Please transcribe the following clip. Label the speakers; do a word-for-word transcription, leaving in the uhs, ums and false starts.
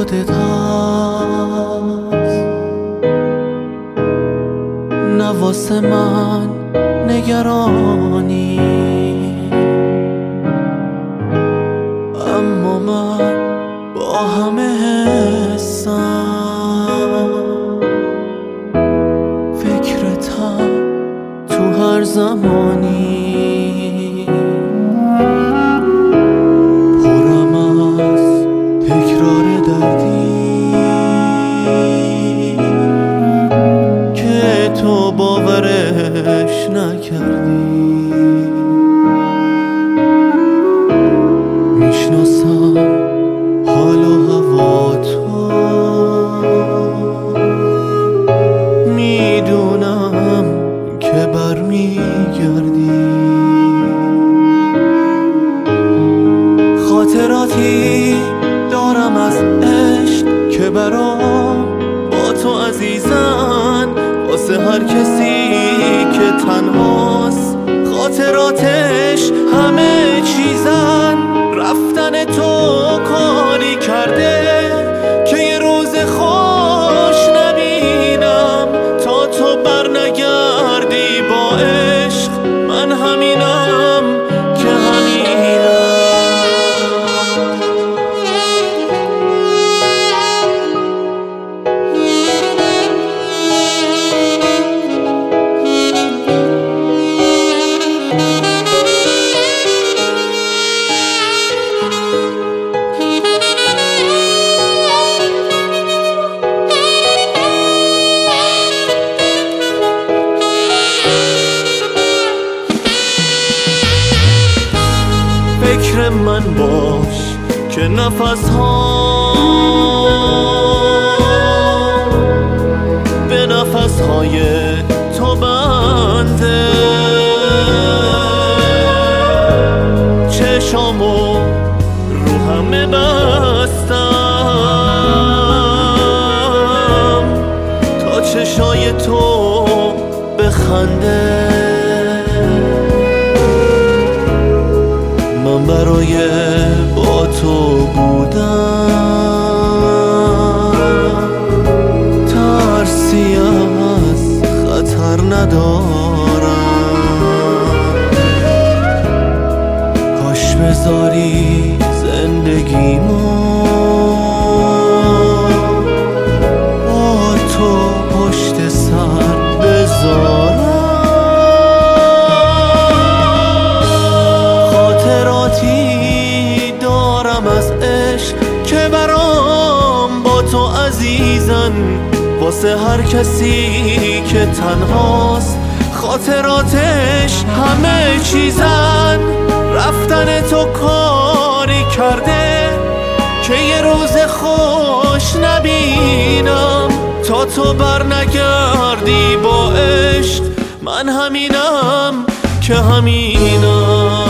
Speaker 1: خودت هست، نه واسه من نگرانی، اما من با همه حسم فکرتم تو هر زمانی. پرم از تکرار دردی که تو باورش نکردی. میشناسم حال و هوا تو، میدونم که برمیگردی. خاطراتی دارم از عشق که برام با تو عزیزن، واسه هر کسی که تنهاست خاطراتش همه چیزن. رفتن تو کاری کرده که یه روز خوش نبینم، تا تو بر نگردی با عشق من همینم که همینم. فکر من باش که نفس ها به نفس های تو بنده. چشامو رو همه بستم تا چشای تو بخنده. من برای با تو بودم، ترسی از خطر ندارم. کاش بذاری زندگیمو با تو پشت سر بذارم. دارم از عشق که برام با تو عزیزن، واسه هر کسی که تنهاست خاطراتش همه چیزن. رفتن تو کاری کرده که یه روز خوش نبینم، تا تو بر نگردی با عشق من همینم که همینم.